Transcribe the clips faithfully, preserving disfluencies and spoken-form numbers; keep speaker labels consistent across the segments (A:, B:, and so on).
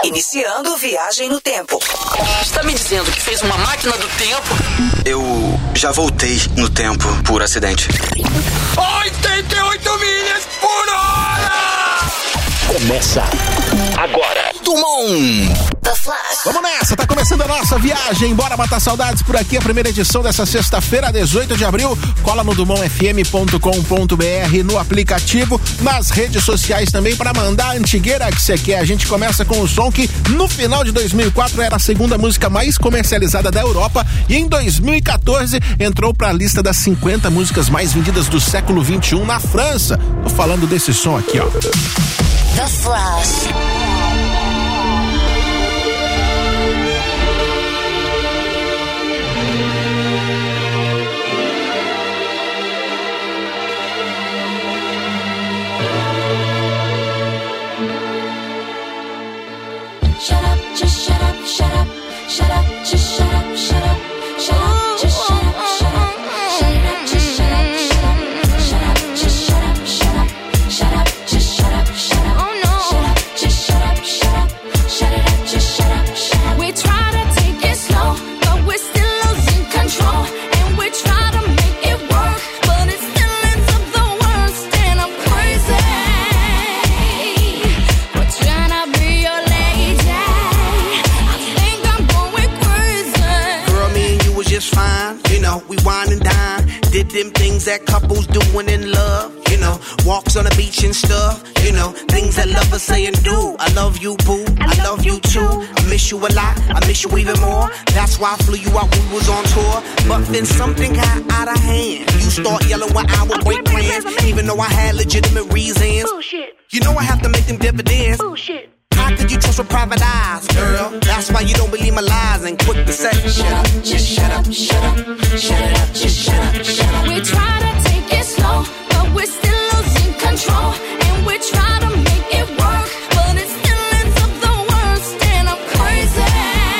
A: Iniciando viagem no tempo.
B: Está me dizendo que fez uma máquina do tempo?
C: Eu já voltei no tempo por acidente.
B: oitenta e oito milhas por hora!
D: Começa agora.
C: Dumont!
A: The Flash.
E: Vamos nessa, tá começando a nossa viagem. Bora matar saudades por aqui. A primeira edição dessa sexta-feira, dezoito de abril. Cola no dumont f m ponto com ponto b r, no aplicativo, nas redes sociais também, para mandar a antigueira que você quer. A gente começa com o som que no final de dois mil e quatro era a segunda música mais comercializada da Europa e em dois mil e quatorze entrou para a lista das cinquenta músicas mais vendidas do século vinte e um na França. Tô falando desse som aqui, ó.
A: The Flash.
F: Shut up, just shut up, shut up, shut up, just shut up, shut up, shut up, just shut up, shut up, shut up, just shut up, shut up, shut up, just shut up, shut up, shut up, just shut up, shut up, oh no, shut up, just shut up, shut up, shut it up, just shut up, shut up. We try to take it slow, but we're still losing control, and we try to make it work, but it still ends up the worst, and I'm crazy. We're trying to be your
G: just fine, you know, we wine and dine. Did them things that couples doing in love, you know, walks on the beach and stuff, you know, things that lovers say and do. I love you, boo, I love you too. I miss you a lot, I miss you even more. That's why I flew you out when we was on tour. But then something got out of hand. You start yelling when I would break plans, even though I had legitimate reasons. Bullshit. You know I have to make them dividends. Bullshit. How could you trust with private eyes, girl? That's why you don't believe my lies and quick to say, shut up, just shut up, shut up, shut it up, just shut up, shut up. We try to take it slow, but we're still losing control, and we try to make it work, but it still ends up the worst, and I'm crazy.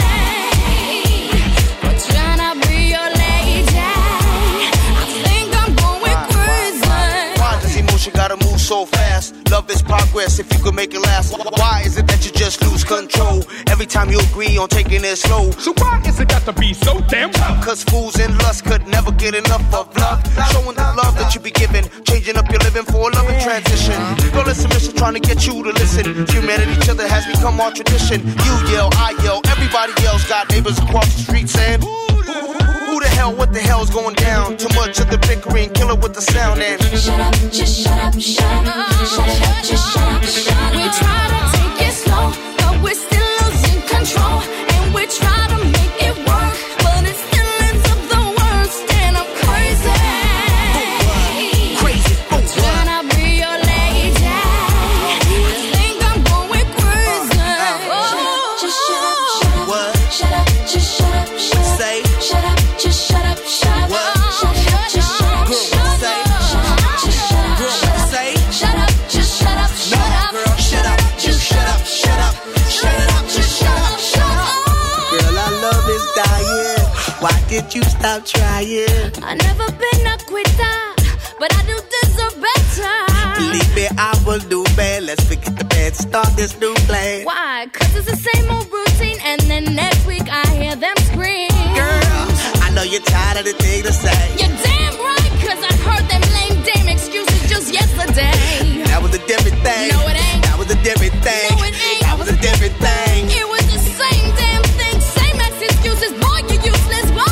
G: We're trying to be your lady. I think I'm going crazy. Why does emotion gotta move so fast? Love is progress if you could make it last. Why is it that you just lose control every time you agree on taking it slow?
H: So why is it got to be so damn tough?
G: Cause fools in lust could never get enough of love. Showing the love that you be giving, changing up your living for a loving transition. Girl, it's a mission trying to get you to listen. Humanity, each other has become our tradition. You yell, I yell, everybody else got neighbors across the street saying, who the hell, what the hell's going down? Too much of the bickering, kill it with the sound and
F: shut up, just shut up, shut up, shut it up, just shut up, shut up. We try to take it slow, but we're still losing control, and we try to make it work, but it still ends up the worst, and I'm crazy.
G: Crazy,
F: I'm trying to be your lady. I think I'm going crazy. Oh, just shut up, shut up,
G: what?
F: Shut up, just shut up, shut up.
G: Say,
F: shut up, just shut up, shut up.
G: what?
F: Shut up, just shut up,
G: Girl,
F: shut up.
G: say,
F: Shut up, just shut up,
G: girl,
F: shut up.
G: say,
F: Shut up, just shut up, shut
G: no,
F: up.
G: girl, shut up, just shut up, shut up, shut it up, just shut up, shut up. Girl, our love is dying. Why did you stop trying?
F: I never been a quitter, but I do deserve better.
G: Believe me, I will do bad. Let's forget the bad, start this new plan.
F: Why? Cause it's the same old routine, and then next week I hear them scream.
G: Girl, I know you're tired of the thing to say.
F: You're damn right, cause I heard them lame dame excuses just yesterday.
G: That was a different thing.
F: No, it ain't.
G: That was a different thing.
F: No, it ain't.
G: That was a different thing.
F: It was the same damn thing, same ass excuses. Boy, you useless. Whoa!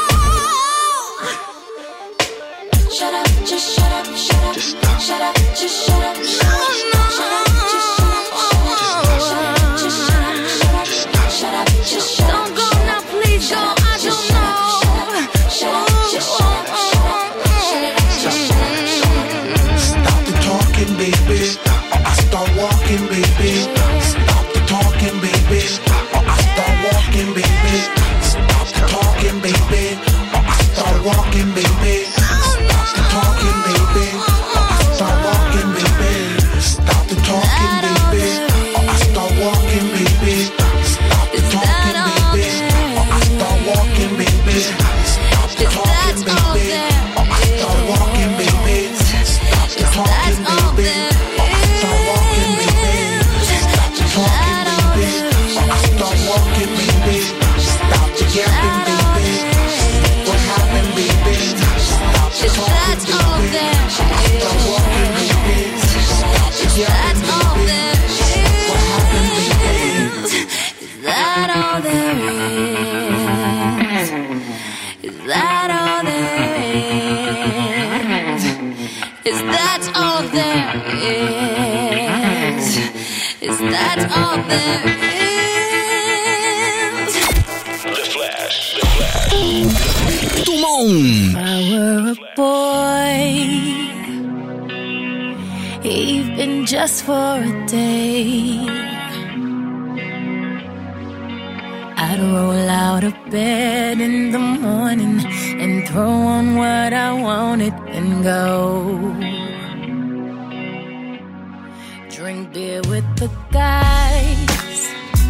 F: Shut up, just shut up, shut up.
C: Just stop.
F: Shut up, just shut up. Shut up, shut up, just shut up. Shut up, just shut up. Shut up, shut up, just shut up. Don't go now, please go. I don't know. Shut up, just shut up. Shut up, just shut up.
I: Stop the talking, baby. Or I start walking, baby. Stop the talking, baby. Or I start walking, baby. Stop the talking, baby. Or I start walking, baby. Stop the talking, baby. Or I start walking, baby. Stop the talking, baby. Or I start walking, baby. Stop the talking, baby. Or I start walking, baby. Stop the talking, baby. Or I start walking, baby. Stop the talking, baby. Or I start walking, baby. Stop
F: there is. Is that all there is?
D: The Flash, The Flash.
C: Dumont.
F: If I were a boy, even just for a day, I'd roll out of bed in the morning and throw on what I wanted and go. Drink beer with the guys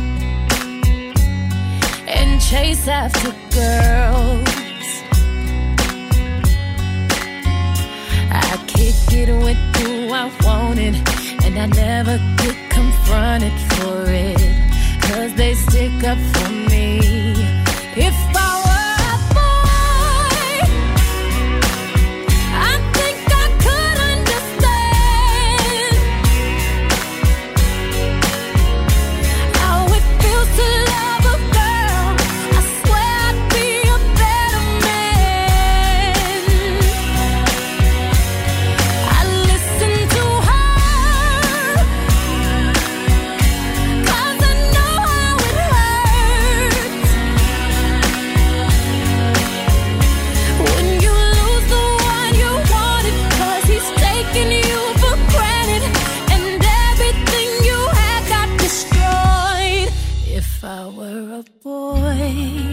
F: and chase after girls. I kick it with who I wanted, and I never get confronted for it, 'cause they stick up for me. If I were a boy, I think I could understand how it feels to love a girl. I swear I'd be a better man. I listen to her, 'cause I know how it hurts when you lose the one you wanted, 'cause he's taking you for granted and everything you had got destroyed. If I were a boy,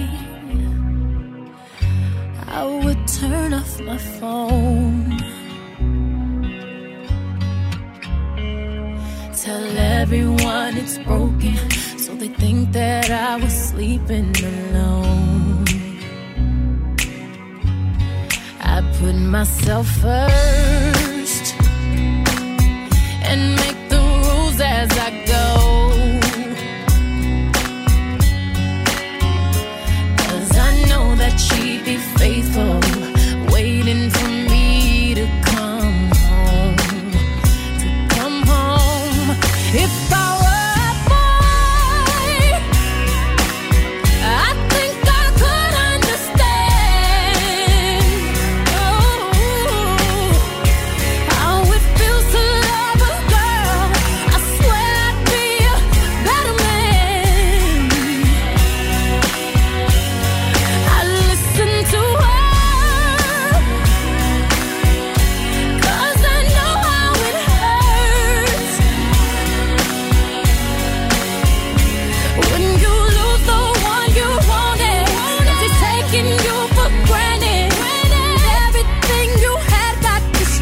F: I would turn off my phone, tell everyone it's broken, so they think that I was sleeping alone. I put myself first and make the rules as I go, 'cause I know that she'd be faithful, waiting for me to come home, to come home. If I were a boy, I think I could understand, oh, how it feels to love a girl. I swear I'd be a better man. I listen to her, 'cause I know how it hurts when you lose the one you wanted, 'cause he's taking you for granted, everything you had got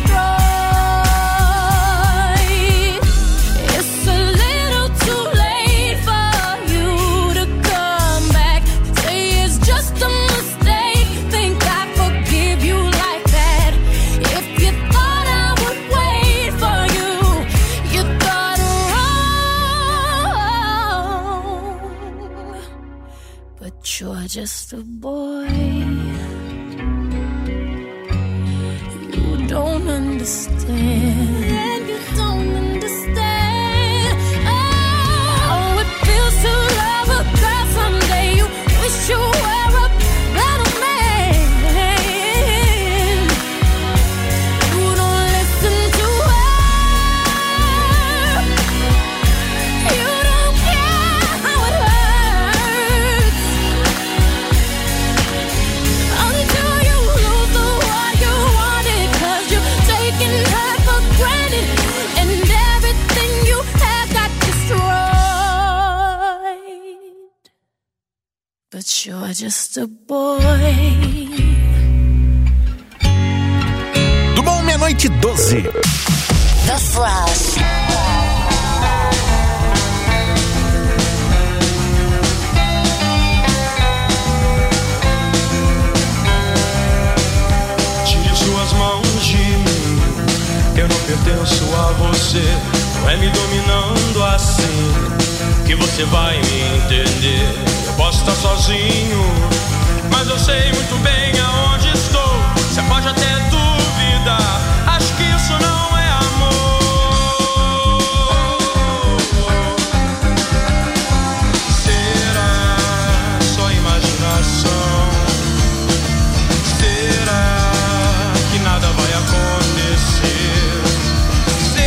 F: destroyed. It's a little too late for you to come back, say it's just a mistake, think I forgive you like that. If you thought I would wait for you, you thought wrong. But you're just a boy, you don't understand. You don't understand. Oh, how it feels to love a girl someday. You wish you were a better man. You don't listen to her. You don't care how it hurts until you lose the one you wanted, 'cause you're taking her for granted and everything you had got destroyed. But you're just a boy.
E: Dumont, meia-noite e doze.
A: The Flash.
J: Tire suas mãos de mim, eu não pertenço a você. Não é me dominando assim que você vai me entender. Eu posso estar sozinho, mas eu sei muito bem aonde estou. Você pode até duvidar, acho que isso não é amor. Será só imaginação? Será que nada vai acontecer?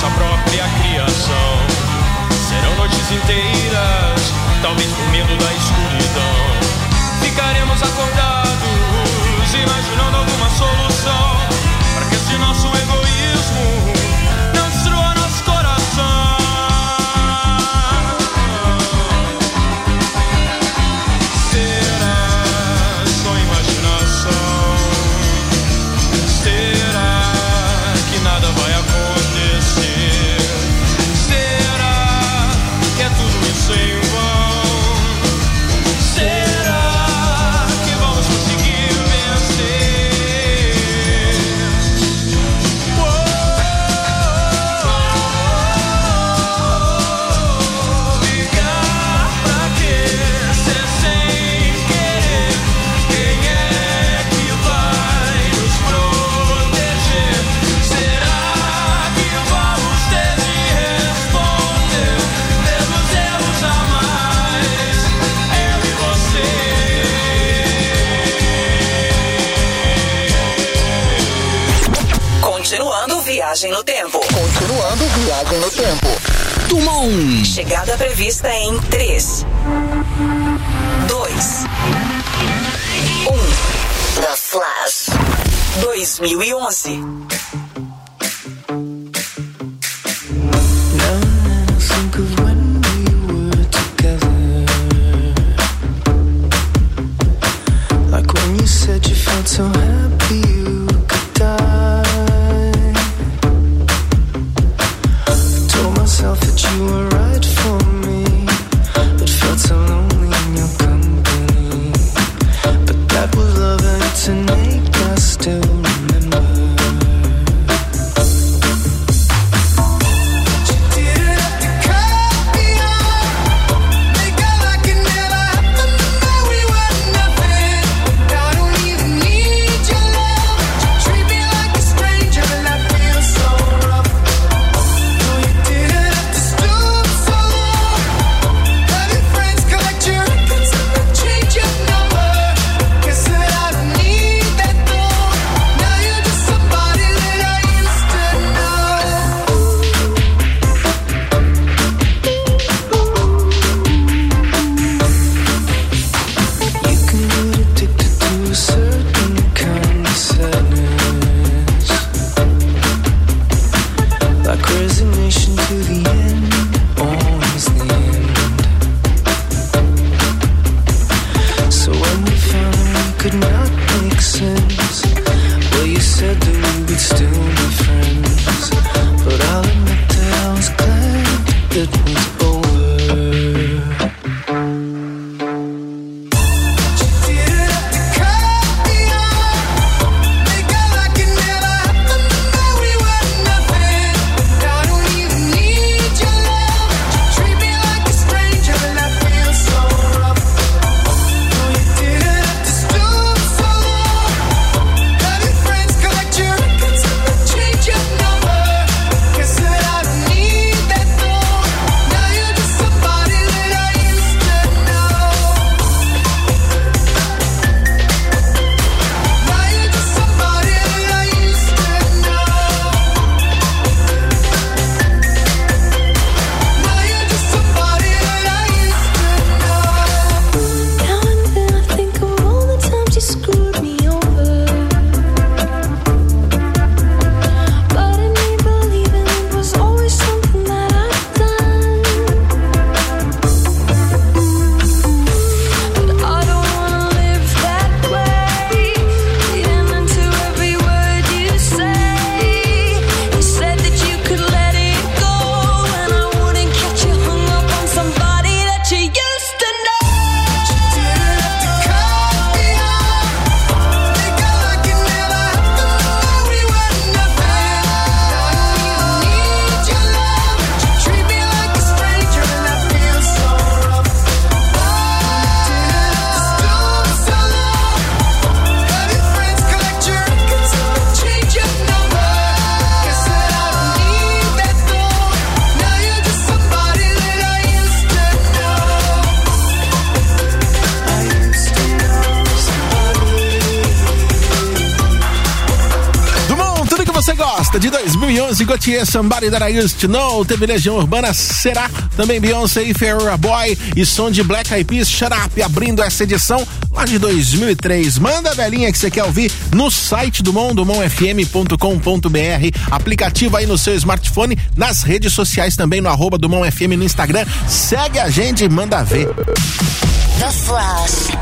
J: nossa própria criação. Serão noites inteiras, talvez por medo da escuridão. Ficaremos acordados, imaginando alguma solução, para que esse nosso egoísmo não destrua nosso coração. Será só imaginação? Será que nada vai acontecer? Será que é tudo isso em vão? Será que vamos conseguir vencer? Oh, ligar pra quê? Ser sem querer. Quem é que vai nos proteger? Será que vamos ter de responder? Devemos erros a mais, eu e você.
K: Continuando viagem no tempo. Continuando viagem no tempo.
C: Dumont.
K: Chegada prevista em três, dois, um.
A: The Flash.
K: dois mil e onze.
L: Think of when we were together, like when you said you felt so happy you could die. I told myself that you were right for me, but felt so lonely in your company. But that was love and it's innate, I still remember.
F: Never happened, but we were nothing. I don't even need you.
E: Festa de dois mil e onze, Gautier, Somebody That I Used to Know, teve Legião Urbana, Será, também Beyoncé e Ferreira Boy e som de Black Eyed Peas, Shut Up, abrindo essa edição lá de dois mil e três. Manda a velhinha que você quer ouvir no site do Mon, do mon f m ponto com ponto b r, aplicativo aí no seu smartphone, nas redes sociais também, no arroba do Mon F M no Instagram. Segue a gente e manda ver.
A: The Flash.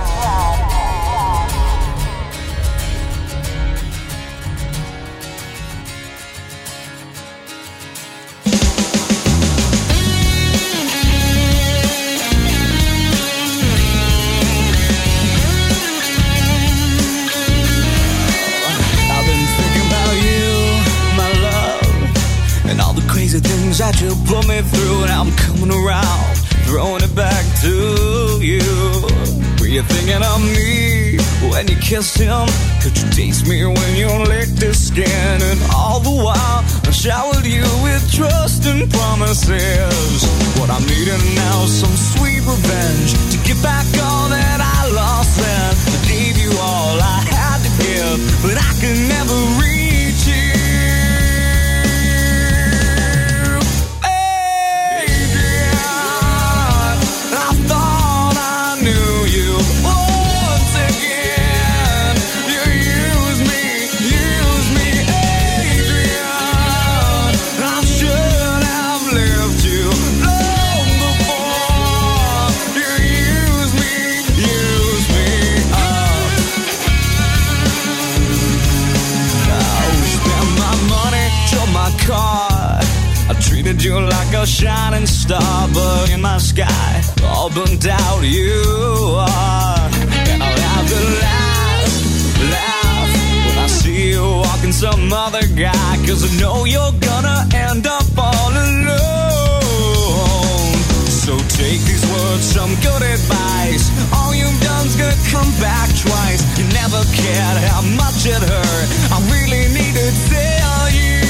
M: Things that you put me through, and I'm coming around, throwing it back to you. Were you thinking of me when you kissed him? Could you taste me when you licked his skin? And all the while I showered you with trust and promises. What I'm needing now is some sweet revenge to get back all that I lost then. I gave you all I had to give, but I could never reach you. Treated you like a shining star, but in my sky, all burnt out you are. And I'll have to laugh, laugh when I see you walking some other guy, 'cause I know you're gonna end up all alone. So take these words, some good advice. All you've done's gonna come back twice. You never cared how much it hurt. I really need to tell you.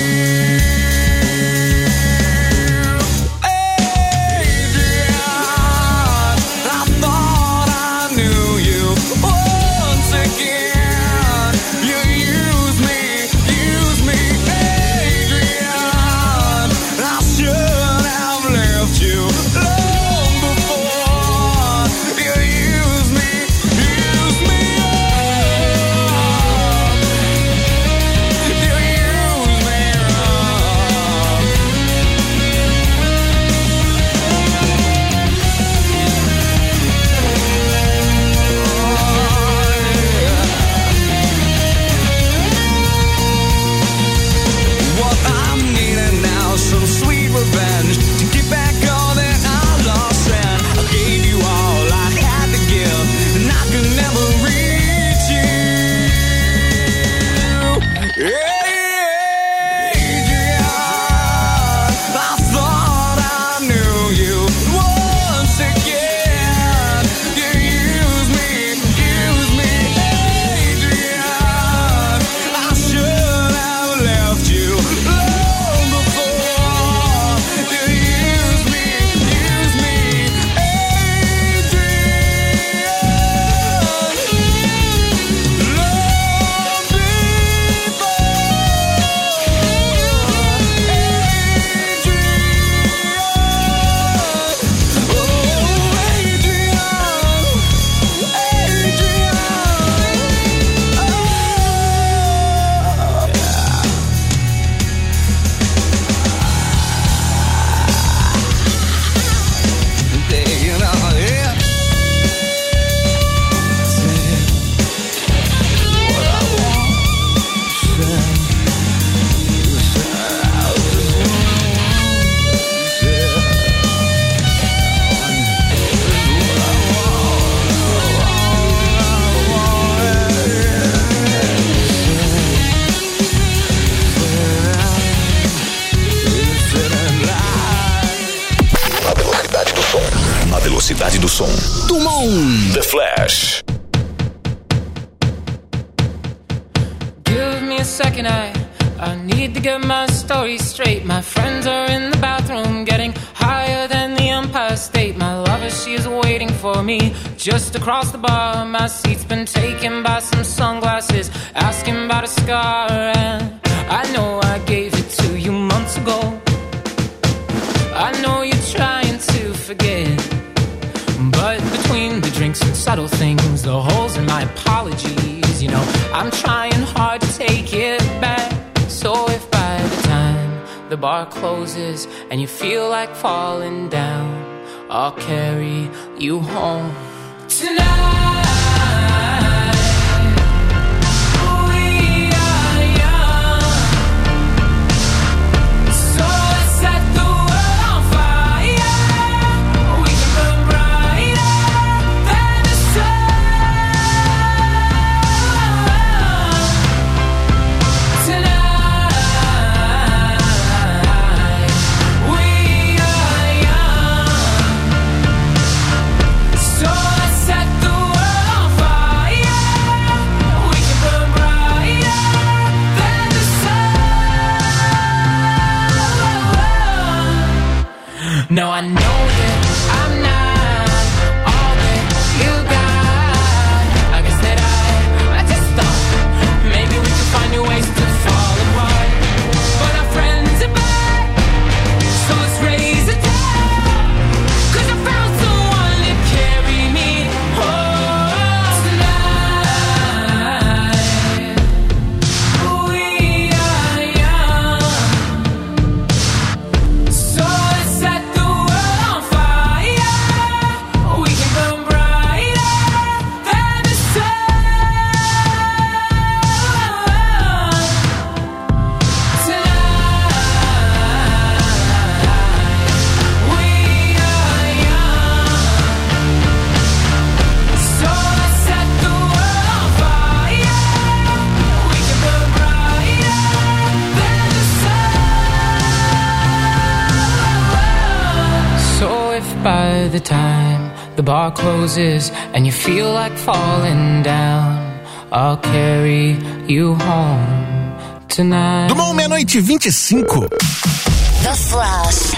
D: velocidade do som. Do Mon. The Flash.
N: Give me a second, I, I need to get my story straight. My friends are in the bathroom getting higher than the Empire State. My lover, she is waiting for me just across the bar. My seat's been taken by some sunglasses, asking about a scar. And I know I gave I'm trying hard to take it back. So if by the time the bar closes and you feel like falling down, I'll carry you home tonight. No, I know that I'm not all that you got. I guess that I, I just thought maybe we could find new ways to fall apart. But our friends are back, so let's raise a toast. 'Cause I found someone to carry me home tonight. We are young, so let's set by the time the bar closes and you feel like falling down, I'll carry you home tonight.
E: Dumont, meia-noite e vinte e cinco.
A: The Flash.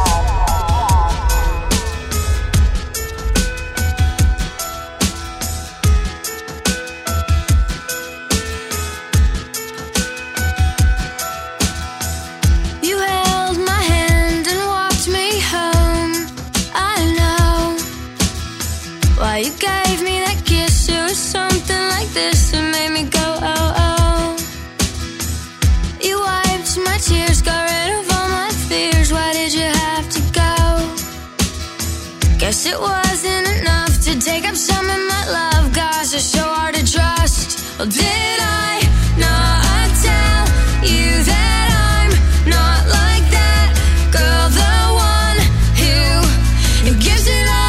F: You gave me that kiss, it was something like this, it made me go, oh, oh. You wiped my tears, got rid of all my fears, why did you have to go? Guess it wasn't enough to take up some of my love, gosh, it's so hard to trust. Well, did I not tell you that I'm not like that girl, the one who, who gives it all?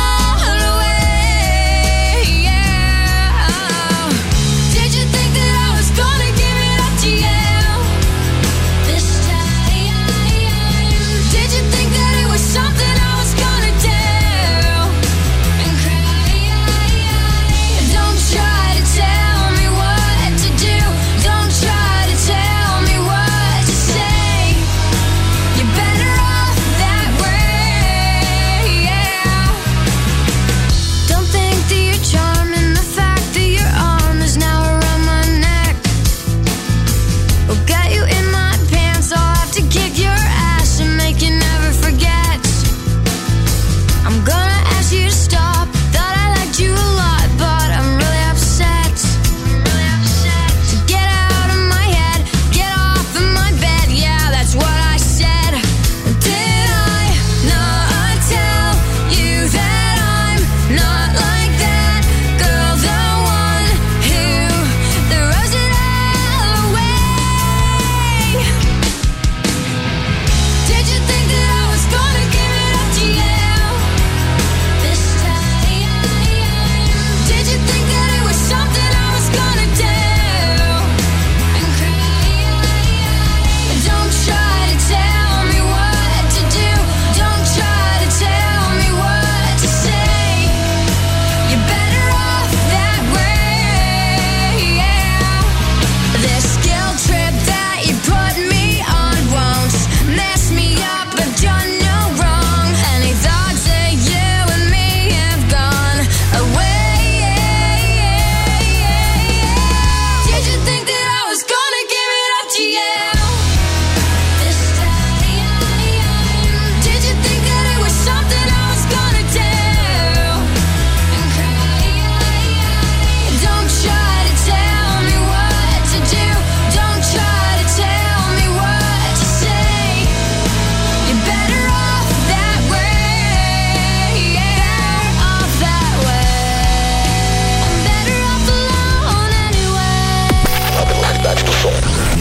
F: Don't try to tell me what to do.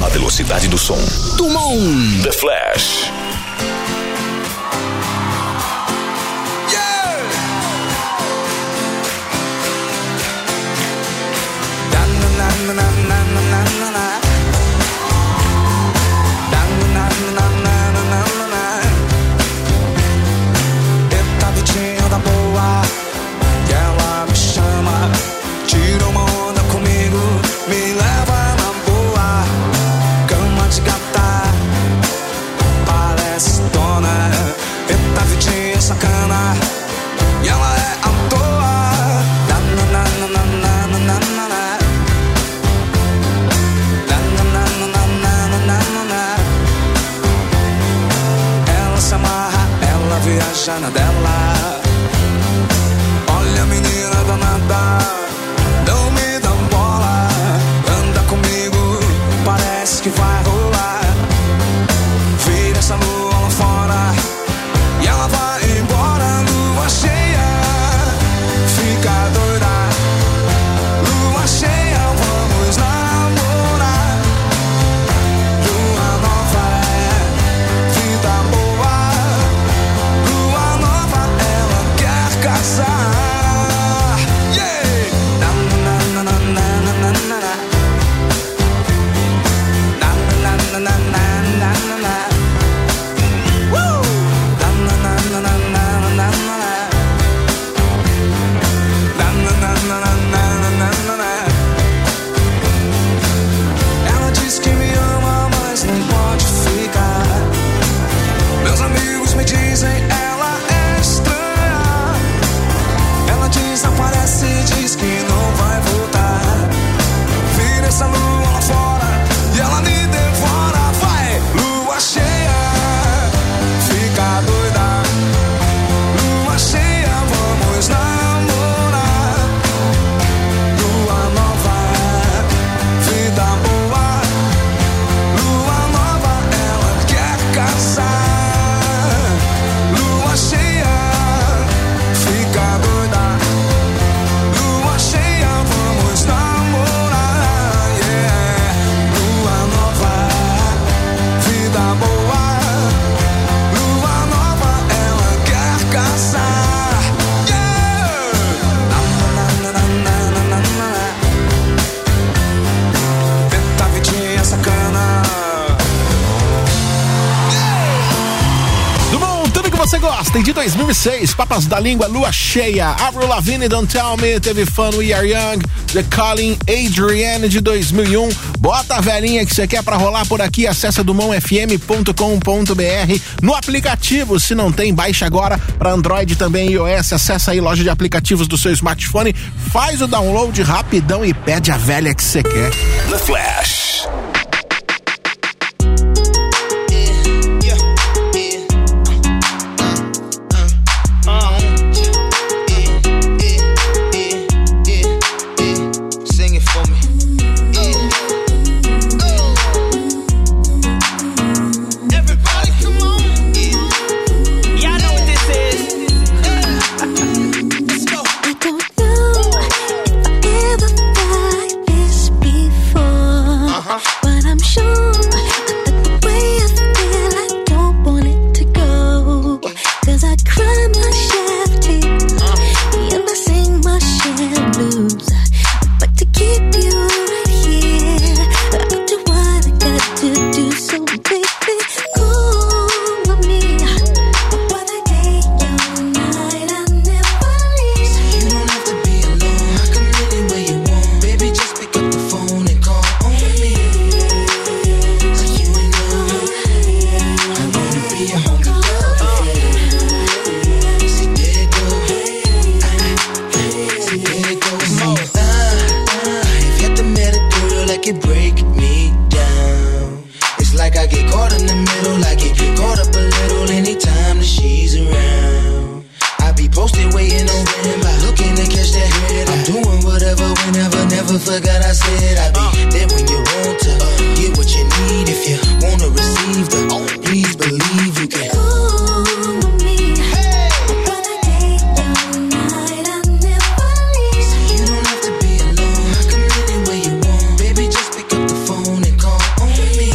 D: velocidade do som.
C: Dumont.
D: The Flash.
M: Eita vidinha da boa, e ela me chama, tira uma onda comigo, me leva na boa. Cama de gata, parece dona. Eita vidinha sacana, e ela é à toa. Ela se amarra, ela viaja na dela. Olha a menina danada, não me dá bola. Anda comigo, parece que vai rolar. Vira essa lua lá fora, e ela vai embora. Lua cheia, fica doida. Lua cheia, vamos namorar. Lua nova é vida boa. Lua nova, ela quer casar. Yeah! Na na na na na na na na. Na na na na na na na na. Woo! Na na na na na na na na. Na na na na na na na na. Ela diz que me ama, mas não pode ficar. Meus amigos me dizem ela é estranha. Ela desaparece e diz que não vai voltar. Vira essa lua lá fora e ela me devora. Vai, lua cheia, fica doida. Lua cheia, vamos namorar. Lua nova, vida boa. Lua nova, ela quer casar. Lua cheia, fica doida. Lua cheia, vamos namorar. Yeah. Lua nova, vida boa. Lua nova, ela quer casar. Yeah. Na, na, na, na, na, na, na. Eita vidinha sacana.
E: Dumont, tudo que você gosta. E de dois mil e seis, Papas da Língua, Lua Cheia, Avril Lavigne, Don't Tell Me, teve Fun, We Are Young, The Calling, Adrienne de dois mil e um. Bota a velhinha que você quer pra rolar por aqui, acessa dumont f m ponto com ponto b r. No aplicativo, se não tem, baixa agora pra Android também e iOS. Acessa aí, loja de aplicativos do seu smartphone, faz o download rapidão e pede a velha que você quer.
D: The Flash.
G: Sing it for me. Everybody, come on. Y'all know what this is. Let's go.
F: I don't know if I ever felt this before.
G: Uh-huh.
F: But I'm sure that the way I feel, I don't want it to go. Cause I cry my share of tears, and I sing my share of blues. But to keep you right here, I'll do what I got to do. So baby, call with me. Whether day or night, I'll never leave.
I: You don't have to be alone. I come anywhere you want. Baby, just pick up the phone and call on me. So you know I wanna be your homie lover. See there it go. See there it goes. Ah, ah, if you had to met a girl that could break me down. It's like I get caught in the middle. I get caught up a little anytime that she's around. I be posted waiting on standby, looking to catch that head. I'm doing whatever, whenever, never forgot I said I be there when you want to get what you need. If you wanna receive the, please believe you can.
F: Call with me. Whether day or night, I'll never leave.
I: So you don't have to be alone. I come anywhere you want. Baby, just pick up the phone and call on me.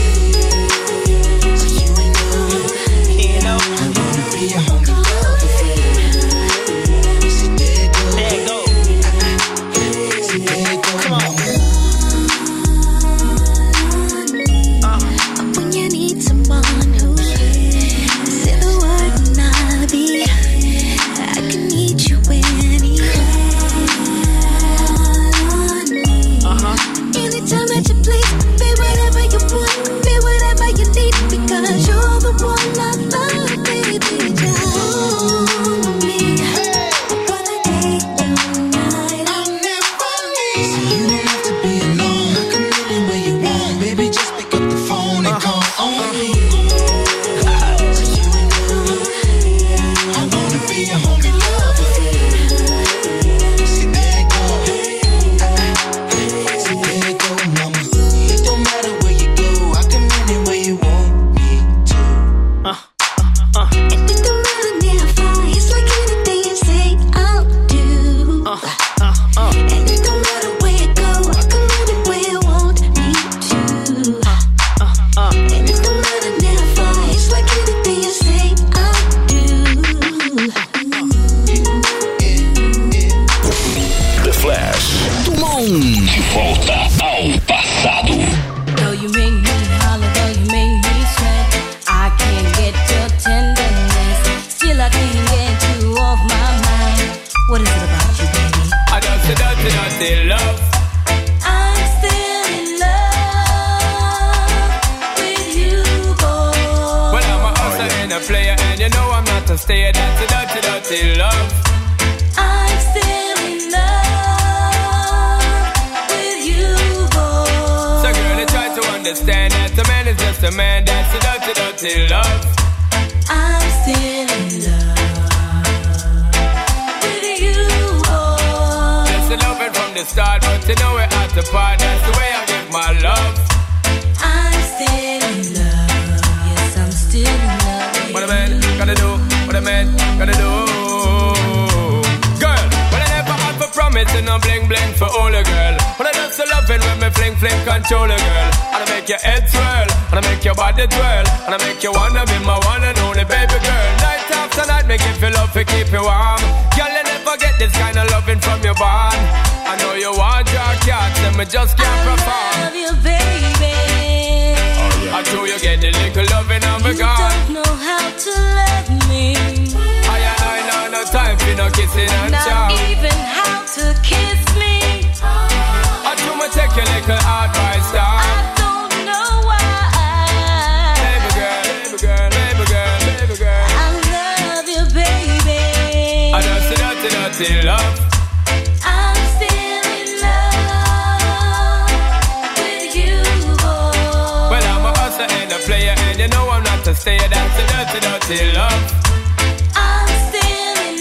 M: to stay. That's a dirty, dirty love.
F: I'm still in love with you, boy.
M: So girl, I try to understand that a man is just a man. That's a dirty, dirty love.
F: I'm still in love with you, boy.
M: Just a loving from the start, but you know we're at the part. That's the way I give my love.
F: I'm still in love. Yes, I'm still in love.
M: What a man gotta do, what a man gotta do. Girl, when I never had for promise and I'm bling bling for all a girl. When I just a loving when me fling fling control a girl. And I make your head swirl, and I make your body twirl, and I make you wanna be my one and only baby girl. Night after night, make you feel love to keep you warm. Girl, you never get this kind of loving from your bond. I know you want your cats, and me just can't perform.
F: I love you, baby.
M: I know you get the little loving and me
F: You
M: gone.
F: don't know how to love me.
M: I and I know no time for no kissing and
F: Not
M: chow.
F: even how to kiss me.
M: I do me take your little advice down.
F: I don't know why.
M: Baby girl, baby girl, baby girl, baby girl.
F: I love you, baby.
M: I just a dirty, dirty love.
F: I'm still in love with you, boy.
M: Well, I'm a hustler and a player, and you know I'm not a stayer. That's a dirty, dirty love.
F: I'm still in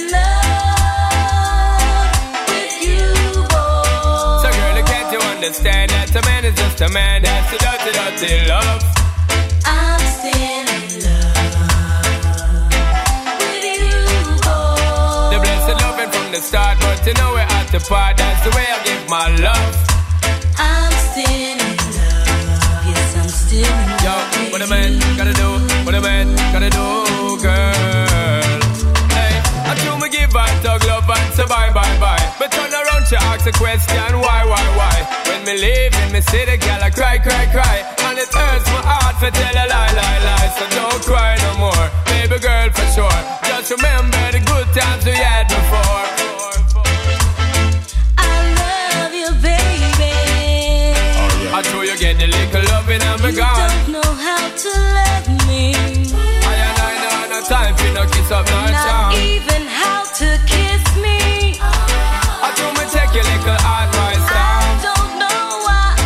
F: love with you, boy.
M: So girl, can't you understand that a man is just a man? That's a dirty, dirty love.
F: I'm still in love with you, boy.
M: The blessed loving from the start, but you know we're at the part. That's the way I give my love.
F: I'm still in love. Yes, I'm still in love.
M: Yo, what a man gotta do, what a man gotta do, girl. Hey, I do me give and talk love and say bye, bye, bye. But turn around, she ask a question, why, why, why? When me leave in me city, girl, I cry, cry, cry. And it hurts my heart to tell a lie, lie, lie. So don't cry no more, baby girl, for sure. Just remember the good times we had before.
F: I love you, baby.
M: I know you get the little loving and me
F: You
M: gone.
F: don't know how to love me.
M: I and I know no time for no kiss up, no
F: Not
M: charm.
F: even how to kiss me.
M: I do me take your little advice down.
F: I don't know why.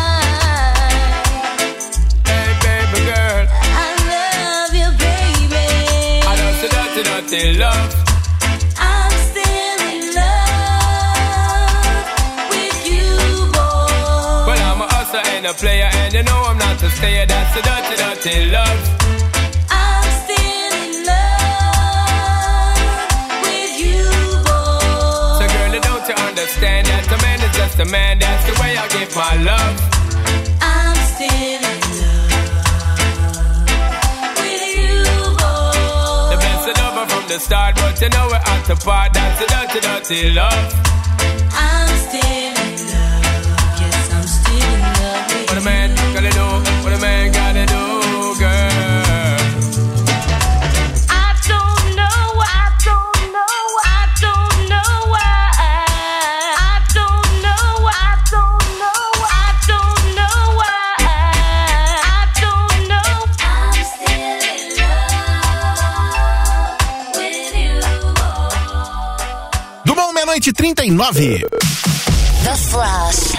M: Hey, baby girl,
F: I love you, baby.
M: I just a dirty, dirty love.
F: I'm still in love with you, boy.
M: Well, I'm a hustler and a player, and you know I'm not a stayer. That's a dirty, dirty love.
F: I'm still in love with you, boy.
M: So girl, don't you understand that a man is just a man? That's the way I give my love.
F: I'm still in love with you, boy.
M: The best lover from the start, but you know we're at the part. That's a dirty, dirty love.
F: I'm still in love. Yes, I'm still in love with
M: What a man gotta do, what a man gotta do, girl.
F: I don't know, I don't know, I don't know why. I don't know, I don't know, I don't know why. I don't know. I'm still in love with you, boy.
E: Do bom, meia-noite e trinta e nove.
A: The Flash.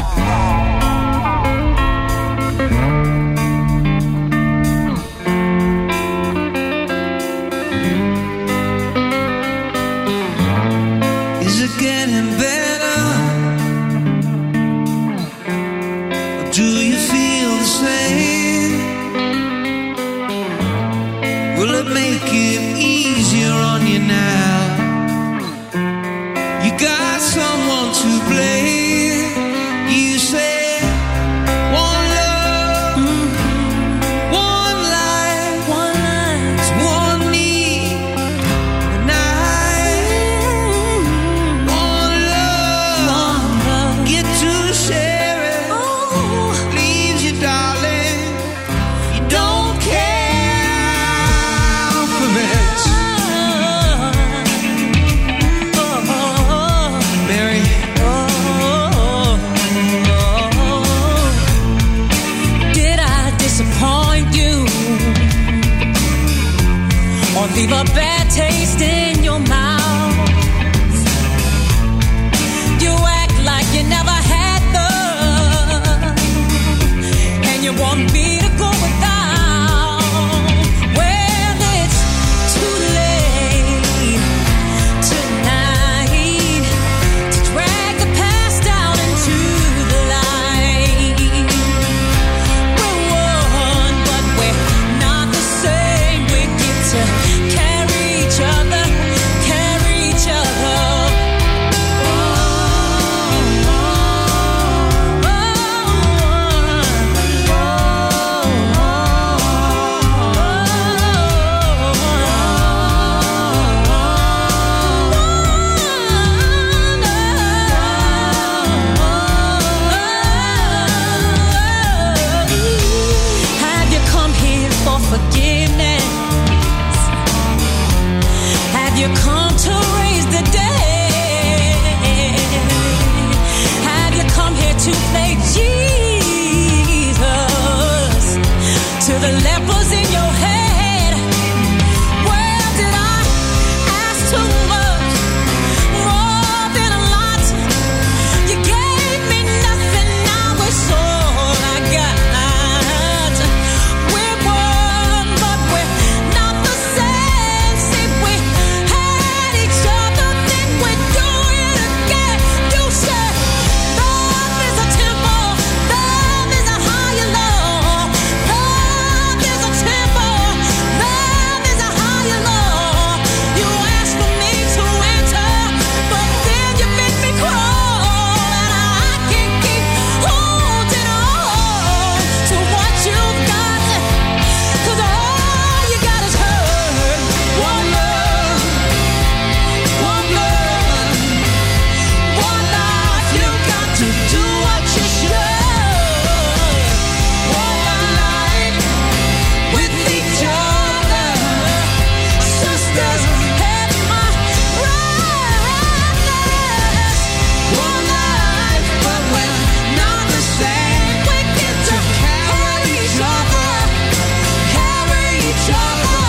L: Is it getting better? Or do you feel the same? Will it make it easier on you now? You got someone to blame. You say one love, one life, one life, one need, and I, one love, get to share it.
O: leave a bad taste in your mouth. You act like you never had love, and you want me to go without. Well, it's too late tonight to drag the past out into the light. We're one, but we're not the same. We get to carry each other, carry each other. Have you come here for forgiveness? Have you come to raise the dead? Have you come here to play Jesus to the lepers in your head? Well, did I ask too much? More than a lot. You gave me nothing, now it's all I got. We're one, but we're not the same. See, we had each other, then we do it again. You said love is a temple, love is a higher law. Love is a temple, love is a higher law. You asked for me to enter, but then you make me crawl, and I can't keep holding on to what you've got, 'cause all you got is hurt. One love, one love, one life. You got to do what you should. One life with each other, sisters and my brothers. One life, but we're not the same. We get to carry each other, carry each other.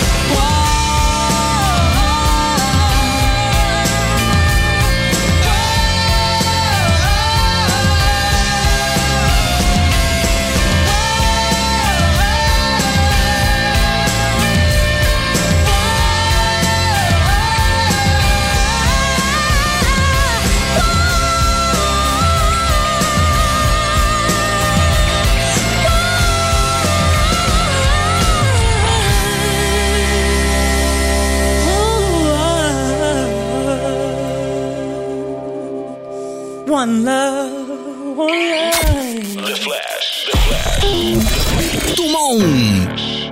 O: One love, one life.
D: The Flash. The Flash.
C: Dumont.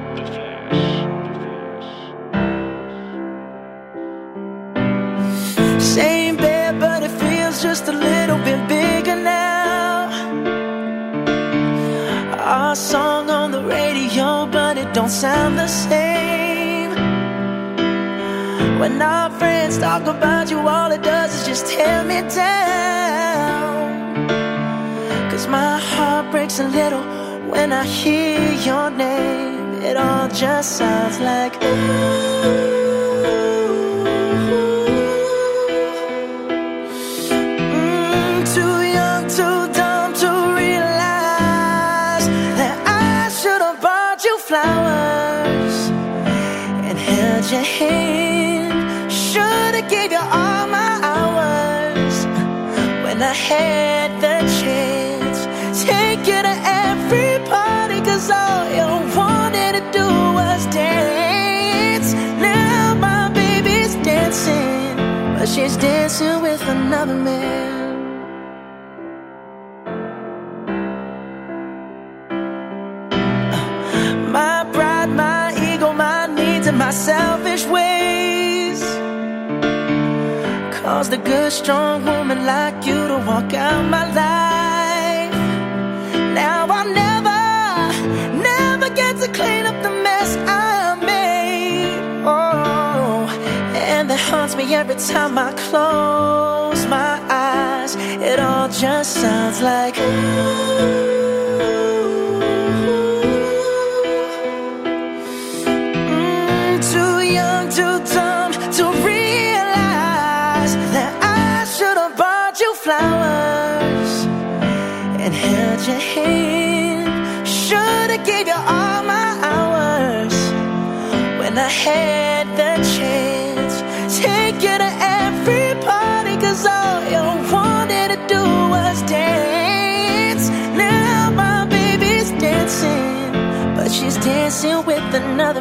L: Same bed, but it feels just a little bit bigger now. Our song on the radio, but it don't sound the same. When our friends talk about you, all it does is just tear me down. 'Cause my heart breaks a little when I hear your name. It all just sounds like ooh. Mm, too young, too dumb to realize that I should have bought you flowers and held your hand. Should have gave you all my hours when I had the chance. Take you to every party, 'cause all you wanted to do was dance. Now my baby's dancing, but she's dancing with another man. My pride, my ego, my needs, and my selfish ways caused a good, strong woman like you to walk out my life. Now I'll never, never get to clean up the mess I made. Oh, and that haunts me every time I close my eyes. It all just sounds like ooh. Mm, too young
O: held your hand. Should've gave you all my hours when I had the chance. Take you to every party, cause all you wanted to do was dance. Now my baby's dancing, but she's dancing with another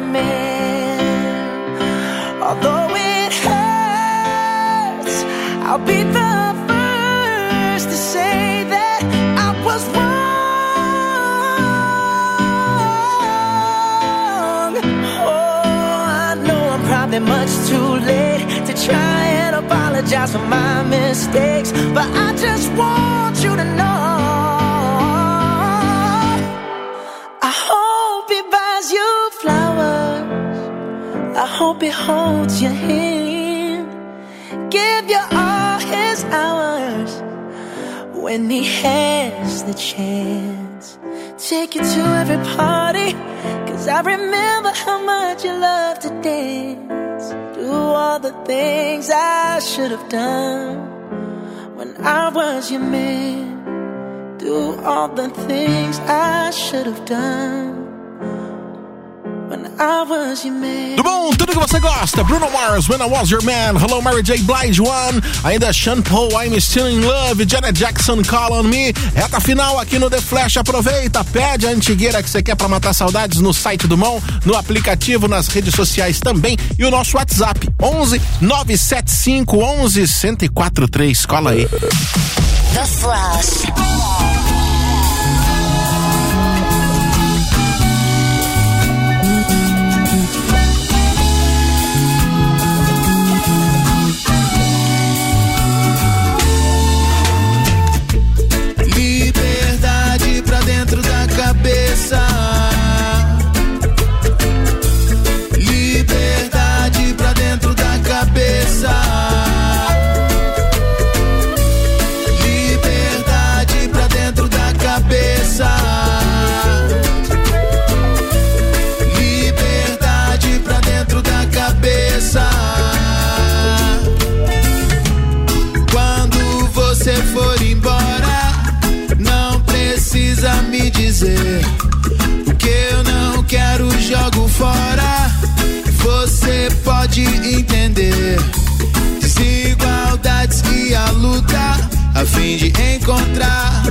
O: man. Although it hurts, I'll be the first to say that I was wrong. Oh, I know I'm probably much too late to try and apologize for my mistakes, but I just want you to know I hope he buys you flowers, I hope he holds your hand, give you all his hours when he has the chance. Take you to every party, cause I remember how much you love to dance. Do all the things I should have done when I was your man. Do all the things I should have done when I was your man.
E: Do bom, tudo que você gosta. Bruno Mars, When I Was Your Man. Hello, Mary J. Blige, One. Ainda Sean Paul, I'm Still in Love. Janet Jackson, Call on Me. Reta final aqui no The Flash. Aproveita, pede a antigueira que você quer pra matar saudades no site do Mon, no aplicativo, nas redes sociais também. E o nosso WhatsApp, onze nove sete cinco onze um zero quatro três. Cola aí.
A: The Flash.
I: Cabeça, liberdade pra dentro da cabeça, liberdade pra dentro da cabeça, liberdade pra dentro da cabeça. Quando você for embora, não precisa me dizer o que eu não quero, jogo fora. Você pode entender desigualdades e a luta a fim de encontrar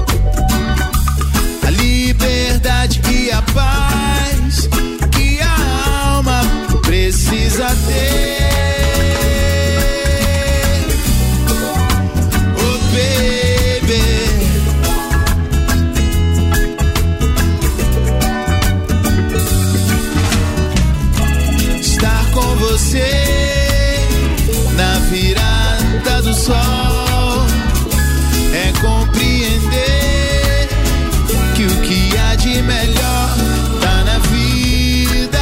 I: a liberdade e a paz que a alma precisa ter. Oh baby, você na virada do sol é compreender que o que há de melhor tá na vida,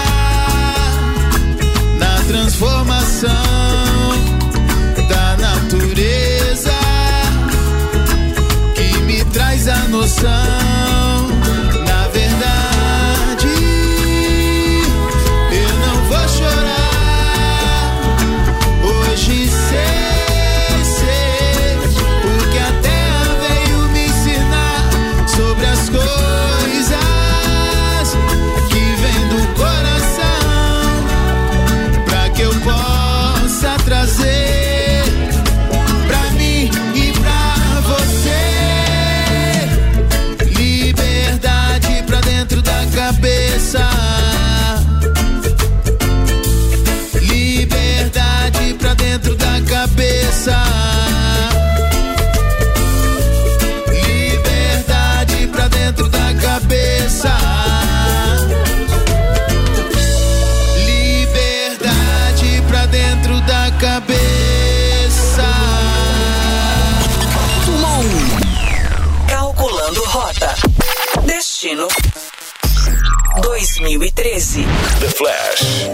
I: na transformação da natureza que me traz a noção. Na verdade, eu não vou chorar. Hoje sei, sei, porque a terra veio me ensinar sobre as coisas que vêm do coração, pra que eu possa trazer pra mim e pra você. Liberdade pra dentro da cabeça, liberdade pra dentro da cabeça, liberdade pra dentro da cabeça, liberdade pra dentro da cabeça.
K: Calculando rota. Destino dois mil e treze.
D: The Flash.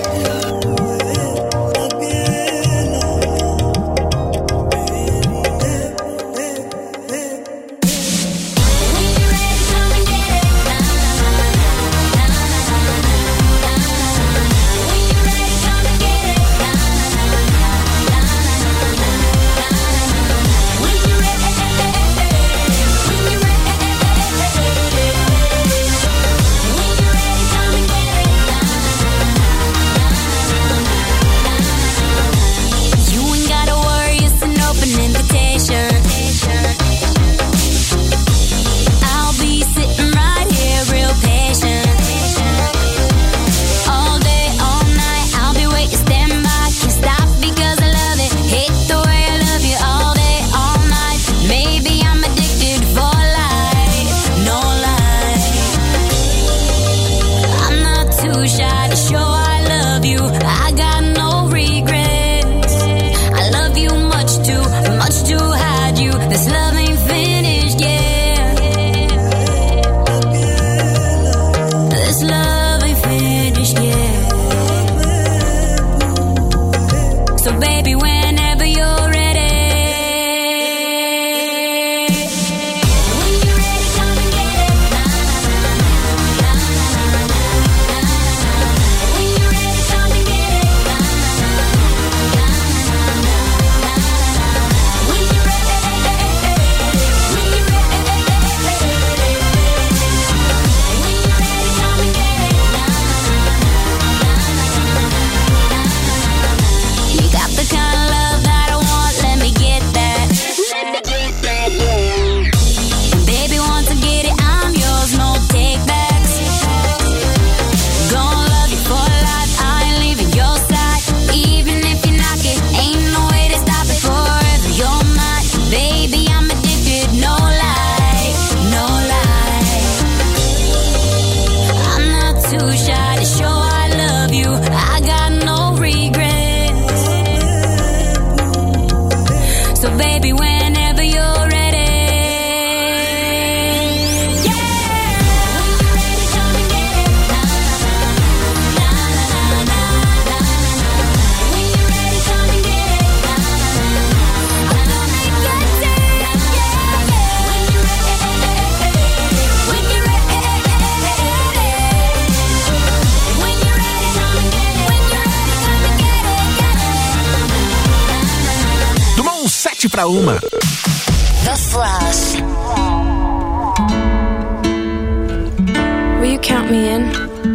E: pra uma.
A: The Flash.
F: Will you count me in?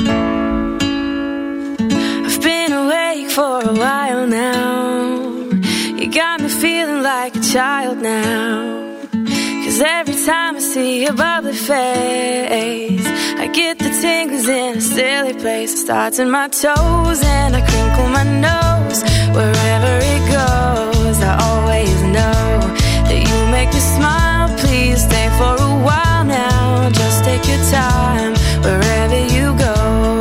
F: I've been awake for a while now. You got me feeling like a child now. Cause every time I see your bubbly face, I get the tingles in a silly place. It starts in my toes and I crinkle my nose. Wherever it goes, I always know that you make me smile. Please stay for a while now. Just take your time wherever you go.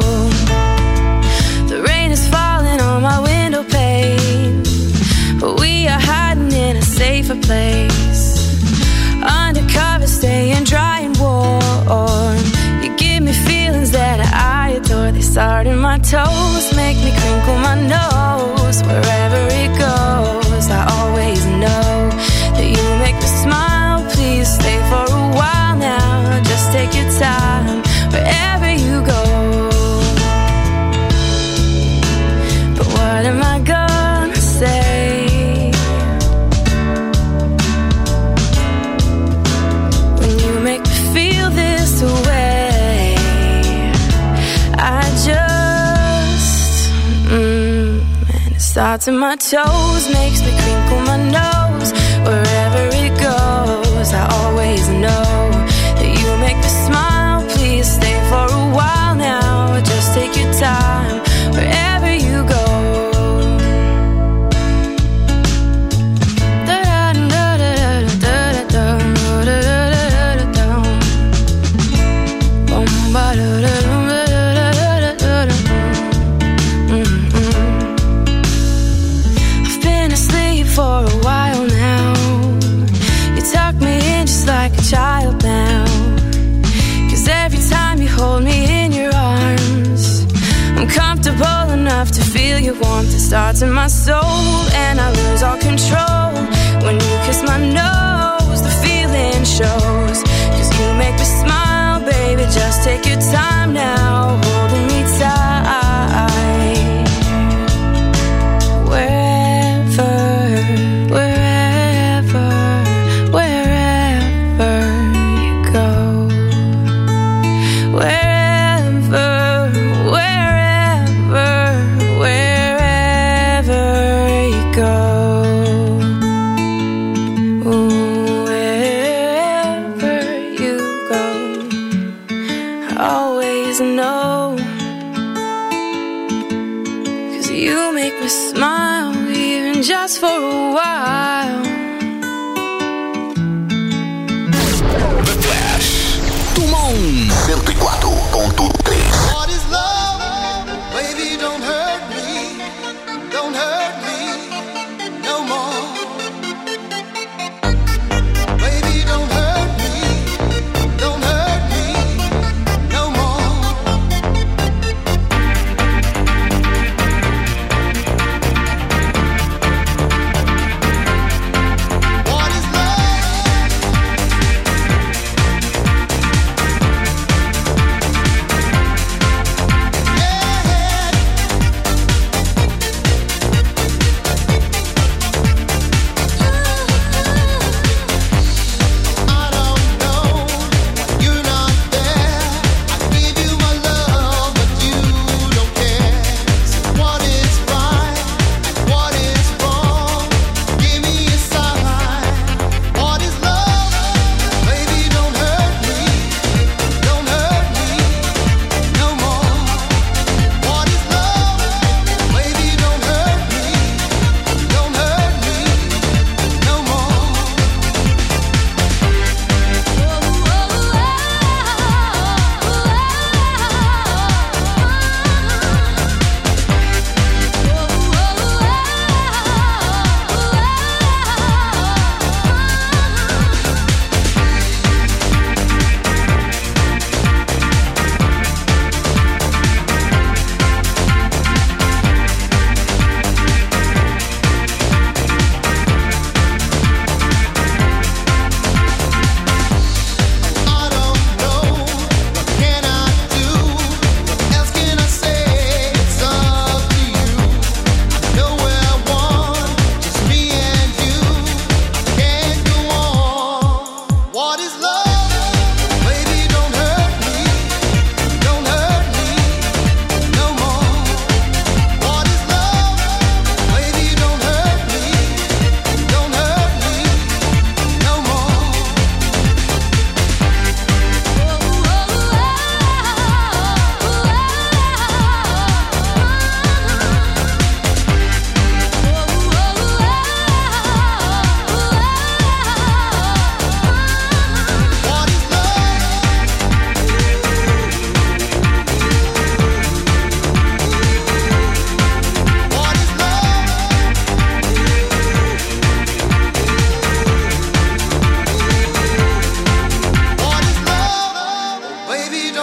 F: The rain is falling on my window pane, but we are hiding in a safer place. Undercover, staying dry and warm. You give me feelings that I adore. They start in my toes, make me crinkle my nose. Wherever it goes, I always know that you make me smile. Please stay for a while now. Just take your time wherever you go. But what am I gonna say? Away, I just, mm, and it starts in my toes, makes me crinkle my nose. Wherever it goes, I always know that you make me smile. Please stay for a while now. Just take your time wherever you go. I've been asleep for a while now. You tuck me in just like a child now. Cause every time you hold me in your arms, I'm comfortable enough to feel your warmth. It starts in my soul and I lose all control. When you kiss my nose, the feeling shows. Cause you make me smile, baby, just take your time now, holding me tight. Wherever, wherever, wherever you go. Wherever, wherever, wherever you go. Wherever you go, I always know. Cause you make me smile, even just for a while.
D: The Flash. Tumão cento e quatro ponto três.
I: What is love? Baby, don't hurt me. Don't hurt me no more. Baby, don't hurt me. Don't hurt me no more. What is love?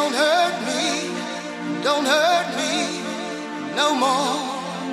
I: don't hurt me, don't hurt me no more.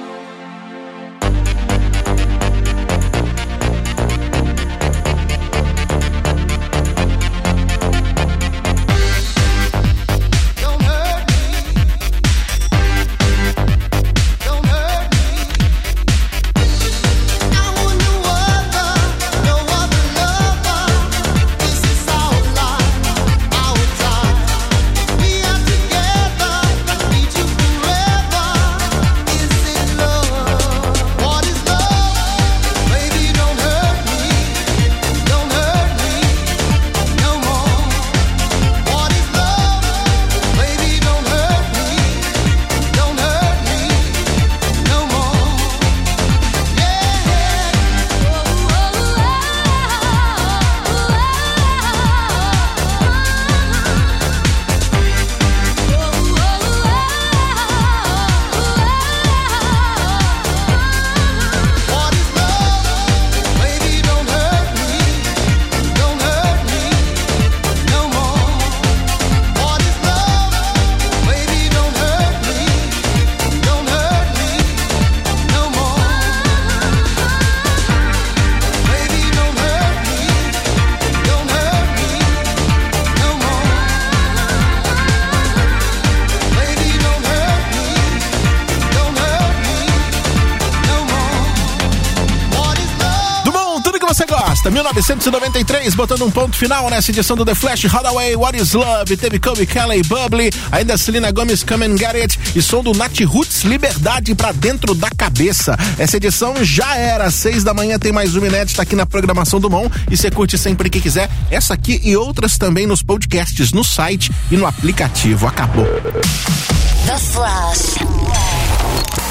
E: mil novecentos e noventa e três, botando um ponto final nessa edição do The Flash. Hathaway, What Is Love, teve Kobe Kelly, Bubbly, ainda Selena Gomez, Come and Get It, e som do Nat Roots, Liberdade pra Dentro da Cabeça. Essa edição já era, às seis da manhã tem mais uma inédita aqui na programação do Mon, e você curte sempre que quiser, essa aqui e outras também nos podcasts, no site e no aplicativo. Acabou.
A: The Flash.